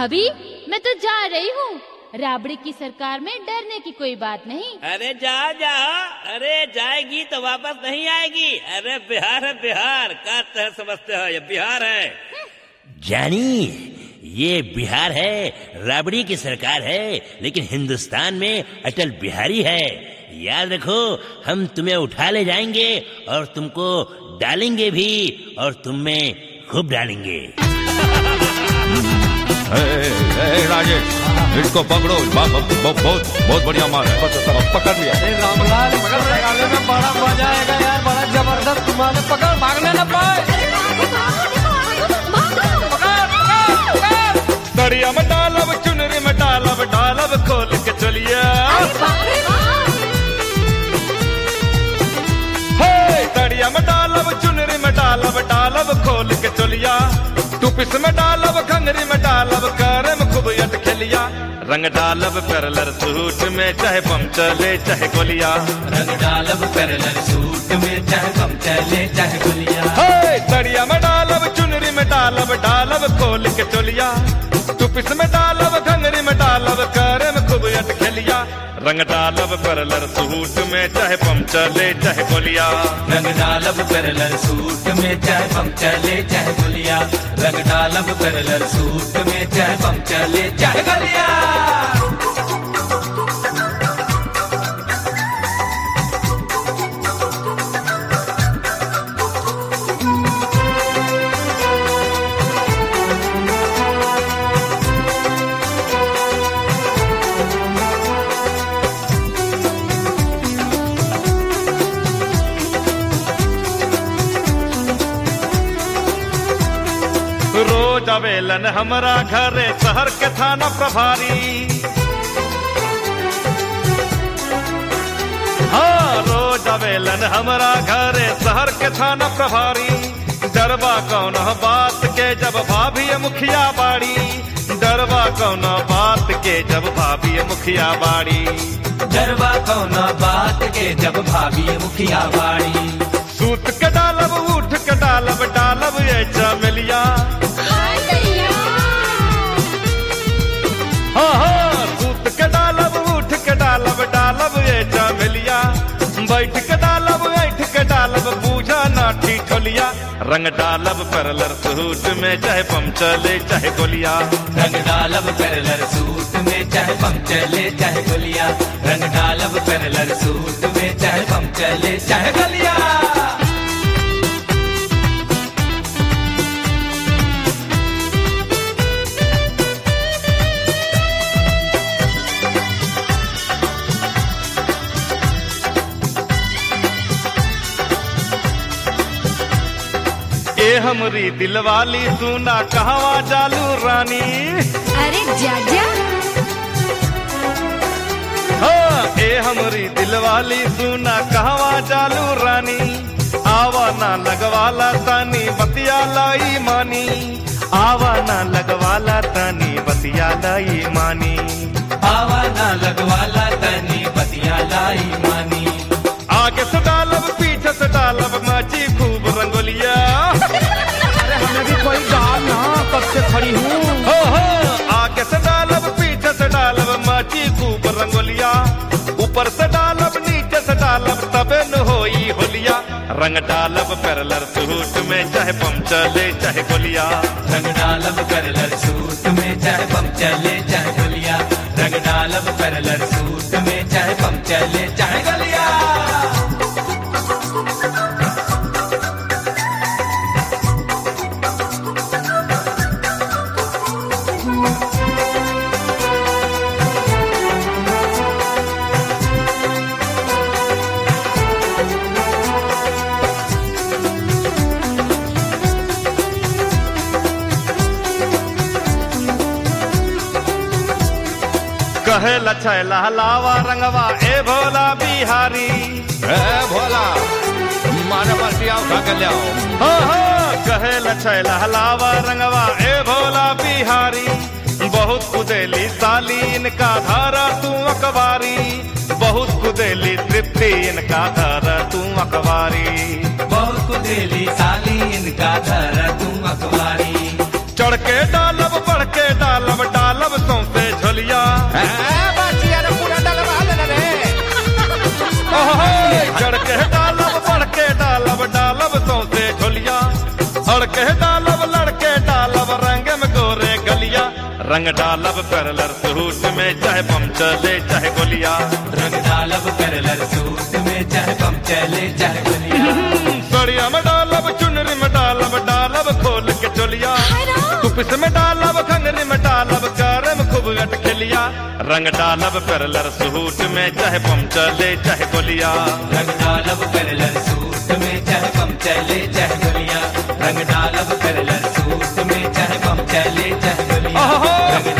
भाभी मैं तो जा रही हूँ, राबड़ी की सरकार में डरने की कोई बात नहीं। अरे जा जा, अरे जाएगी तो वापस नहीं आएगी। अरे बिहार है बिहार, क्या समझते हो, ये बिहार है। जानी ये बिहार है, राबड़ी की सरकार है, लेकिन हिंदुस्तान में अटल बिहारी है। याद रखो, हम तुम्हें उठा ले जाएंगे और तुमको डालेंगे भी, और तुम में खूब डालेंगे। राजेश, इसको पकड़ो, बहुत बढ़िया माल है, पकड़ लिया। रामलाल पकड़ में बड़ा मजा आएगा यार, बड़ा जबरदस्त तुम्हारे, पकड़ भागने न पाए। दरिया में डालब, चुनरी में डालब, डालब खोल के चलिए। दरिया में डालब, चुनरी में डालब, डालब खोल के चलिया। टूपिस में डालब, घंगरी में डालब, करे में खूब यट खेलिया। रंग डालब पैरेलल सूट में, चाहे बम चले चाहे गोलिया। रंग डालब पैरेलल सूट में, चाहे बम चले चाहे गोलिया। दरिया में डालब, चुनरी में डालब, डालब खोल के चलिया। टूपिस में डालब, घंगरी में डालब, करे में खूब यट खेलिया। रंग डालब पैरेलल सूट में, चाहे बम चले चाहे गोलिया। रंग डालब पैरेलल सूट में, चाहे बम चले चाहे गोलिया। रंग डालब पैरेलल सूट में, चाहे बम चले चाहे गोलिया। रोज आवेलन हमारा घरे शहर के थाना प्रभारी। हाँ, रोज आवेलन हमारा घरे शहर के थाना प्रभारी। डरवा कौन बात के जब भाभी मुखिया बाड़ी। डरवा कौन बात के जब भाभी मुखिया बाड़ी। डरवा कौन बात के जब भाभी मुखिया बाड़ी। सूत के डालब, उठ के डालब, डालब ये चमेलिया। हाँ हाँ, सूत के डालब, उठ के डालब, डालब ये चमेलिया। बैठ के डालब, बैठ के डालब, बूझा ना ठिठोलिया। रंग डालब पैरेलल सूट में, चाहे बम चले चाहे गोलिया। रंग डालब पैरेलल सूट में, चाहे बम चले चाहे गोलिया। रंग डालब पैरेलल सूट में, चाहे बम चले चाहे गोलिया। ए हमरी दिलवाली, सुना कहवा जालू रानी। अरे जाजा। हाँ, ए हमरी दिलवाली, सुना कहवा जालू रानी। आवा ना लगवाला तानी, बतिया लाई मानी। आवा ना लगवाला तानी, बतिया लाई मानी। आवा ना लगवाला तानी, बतिया लाई मानी। आगे से डालब, पीछे से डालब, माची खूब रंगोलिया। अरे हमें भी कोई डाल ना, कब से खड़ी हूँ। हो आगे से डालब, पीछे से डालब, माची खूब रंगोलिया। ऊपर से डालब, नीचे से डालब, तबे न होई होलिया। रंग डालब पैरेलल सूट में, चाहे बम चले चाहे गोलिया। रंग डालब पैरेलल सूट में, चाहे बम चले चाहे गोलिया। रंग डालब पैरेलल सूट में, चाहे बम चले चाहे गोलिया। कहे लछय लहलावा रंगवा, ए भोला बिहारी। ए भोला, मारे बल्टिया उठा के ले आओ। हाँ हाँ, कहे लछय लहलावा रंगवा, ए भोला बिहारी। बहुत कुदेली साली, इनका धारा तू अखबारी। बहुत कुदेली तृप्ति, इनका धारा तू अखबारी। बहुत कुदेली साली, इनका धारा तू अखबारी। चढ़ के डालब बढ़ के डालब डालब सौंसे झोलिया चढ़ के डालब बढ़ के डालब डालब सौंसे झोलिया अड़ के डालब लड़के डालब रंग में गोरे गलिया रंग डालब करलर सूट में चाहे बम चले चाहे गोलिया रंग डालब करलर सूट में चाहे बम चले चाहे गोलिया सड़िया में डालब चुनरी में डालब डालब खोल के चोलिया कुपिस में डालब खंगरी में डालब कार में खूब गट खेलिया रंग डालब करलर सूट में चाहे बम चले चाहे गोलिया रंग डालब करलर सूट में चाहे बम चले चाहे गोलिया रंग डालब करलर सूट में चाहे बम चले चाहे गोलिया रंग